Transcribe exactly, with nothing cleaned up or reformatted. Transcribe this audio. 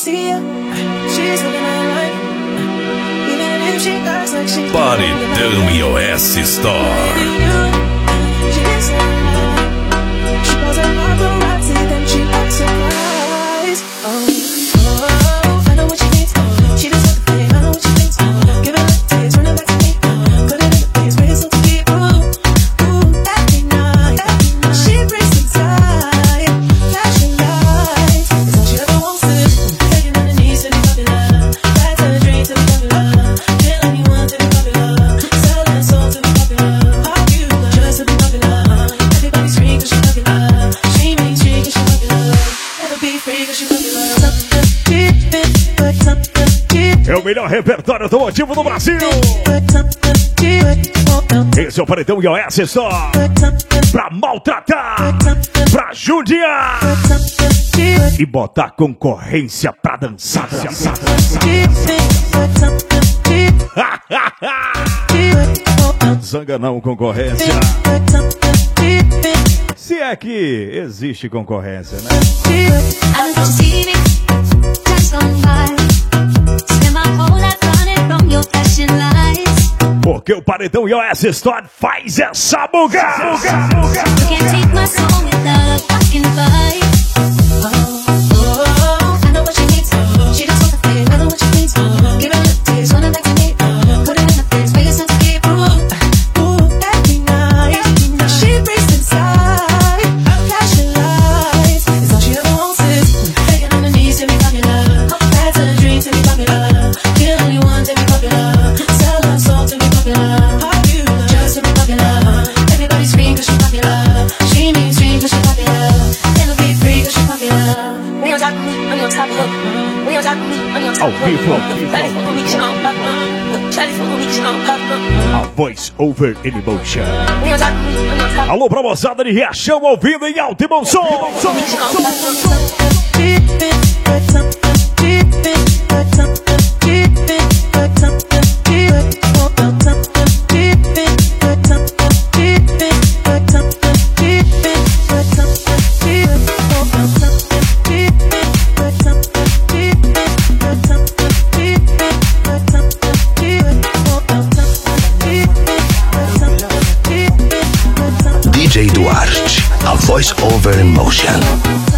see her, she's living her life. Even if she acts like she's Paredão I O S Store. She is she calls her paparazzi, then she acts surprised. Oh, oh, I know what she needs. She just wants to play, I know what she thinks. Give it a taste, run it back to me. Put it in the place, raise up to keep. Ooh, ooh, every night, she breaks inside. Flashing lights, it's all she ever wants to. Taking on the knees to be popular. That's her dream to be popular. Kill anyone to be popular. Sell her soul to be popular. Popular, just to be popular. Everybody scream 'cause she's popular. She means she 'cause she's popular. Never be free 'cause she's popular. Something cheap, but something cheap. É o melhor repertório automotivo do Brasil. Esse é o Paredão I O S Store. Pra maltratar, pra judiar e botar concorrência pra dançar. Zanga não, concorrência. Se é que existe concorrência, né? Porque o Paredão I O S Store faz essa buga. Ao vivo, a Voice Over Emotion. Alô pra moçada de Riachão, ouvindo em alto e bom som. D J Duarte, a Voice Over Emotion.